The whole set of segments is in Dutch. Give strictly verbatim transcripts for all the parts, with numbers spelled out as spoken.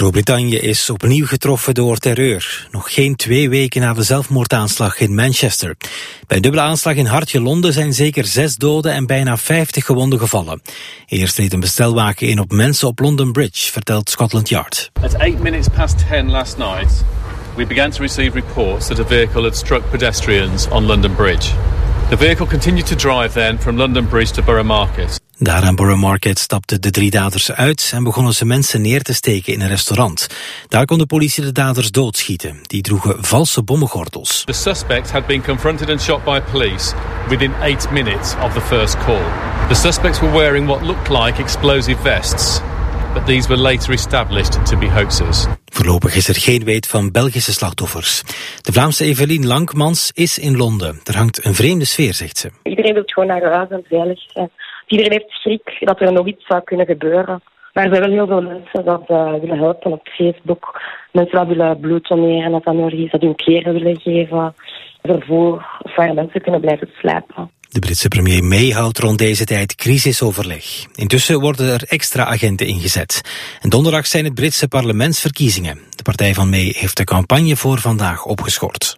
Groot-Brittannië is opnieuw getroffen door terreur. Nog geen twee weken na de zelfmoordaanslag in Manchester. Bij een dubbele aanslag in hartje Londen zijn zeker zes doden en bijna vijftig gewonden gevallen. Eerst reed een bestelwagen in op mensen op London Bridge, vertelt Scotland Yard. At eight minutes past ten last night, we began to receive reports that a vehicle had struck pedestrians on London Bridge. The vehicle continued to drive then from London Bridge to Borough Market. Daar aan Borough Market stapten de drie daders uit en begonnen ze mensen neer te steken in een restaurant. Daar kon de politie de daders doodschieten. Die droegen valse bommengordels. The suspect had been confronted and shot by police within eight minutes of the first call. The suspects were wearing what looked like explosive vests, but these were later established to be hoaxes. Voorlopig is er geen weet van Belgische slachtoffers. De Vlaamse Evelien Lankmans is in Londen. Er hangt een vreemde sfeer, zegt ze. Iedereen wil gewoon naar huis en veilig zijn. Iedereen heeft schrik dat er nog iets zou kunnen gebeuren. Maar er zijn wel heel veel mensen dat uh, willen helpen op Facebook. Mensen dat willen bloed doneren, dat dan nog is, dat hun kleren willen geven. Vervoer, of waar mensen kunnen blijven slijpen. De Britse premier May houdt rond deze tijd crisisoverleg. Intussen worden er extra agenten ingezet. En donderdag zijn het Britse parlementsverkiezingen. De partij van May heeft de campagne voor vandaag opgeschort.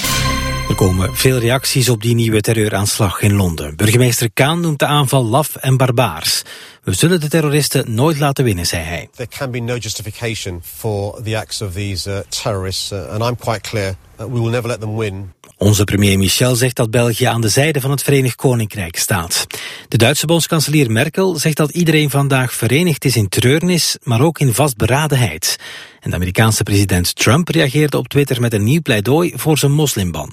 Er komen veel reacties op die nieuwe terreuraanslag in Londen. Burgemeester Khan noemt de aanval laf en barbaars. We zullen de terroristen nooit laten winnen, zei hij. There can be no justification for the acts of these uh, terrorists, uh, and I'm quite clear uh, we will never let them win. Onze premier Michel zegt dat België aan de zijde van het Verenigd Koninkrijk staat. De Duitse bondskanselier Merkel zegt dat iedereen vandaag verenigd is in treurnis, maar ook in vastberadenheid. En de Amerikaanse president Trump reageerde op Twitter met een nieuw pleidooi voor zijn moslimban.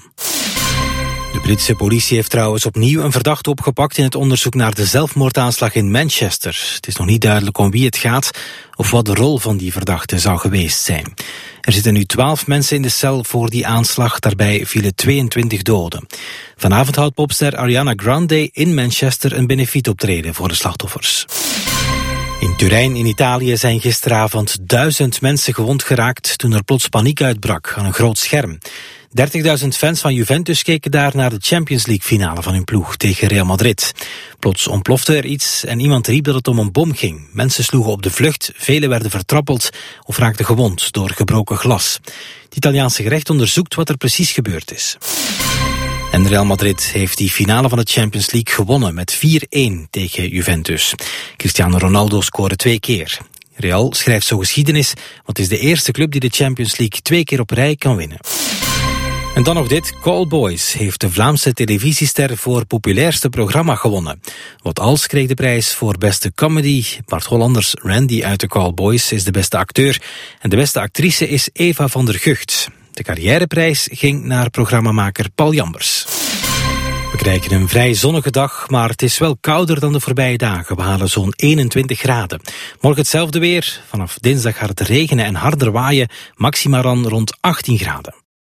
De Britse politie heeft trouwens opnieuw een verdachte opgepakt in het onderzoek naar de zelfmoordaanslag in Manchester. Het is nog niet duidelijk om wie het gaat of wat de rol van die verdachte zou geweest zijn. Er zitten nu twaalf mensen in de cel voor die aanslag, daarbij vielen tweeëntwintig doden. Vanavond houdt popster Ariana Grande in Manchester een benefietoptreden voor de slachtoffers. In Turijn in Italië zijn gisteravond duizend mensen gewond geraakt toen er plots paniek uitbrak aan een groot scherm. dertigduizend fans van Juventus keken daar naar de Champions League finale van hun ploeg tegen Real Madrid. Plots ontplofte er iets en iemand riep dat het om een bom ging. Mensen sloegen op de vlucht, velen werden vertrappeld of raakten gewond door gebroken glas. Het Italiaanse gerecht onderzoekt wat er precies gebeurd is. En Real Madrid heeft die finale van de Champions League gewonnen met vier-een tegen Juventus. Cristiano Ronaldo scoorde twee keer. Real schrijft zo geschiedenis, want het is de eerste club die de Champions League twee keer op rij kan winnen. En dan nog dit. Callboys heeft de Vlaamse televisiester voor populairste programma gewonnen. Wat Als kreeg de prijs voor beste comedy. Bart Hollanders Randy uit de Callboys is de beste acteur. En de beste actrice is Eva van der Gucht. De carrièreprijs ging naar programmamaker Paul Jambers. We krijgen een vrij zonnige dag, maar het is wel kouder dan de voorbije dagen. We halen zo'n eenentwintig graden. Morgen hetzelfde weer. Vanaf dinsdag gaat het regenen en harder waaien. Maxima dan rond achttien graden.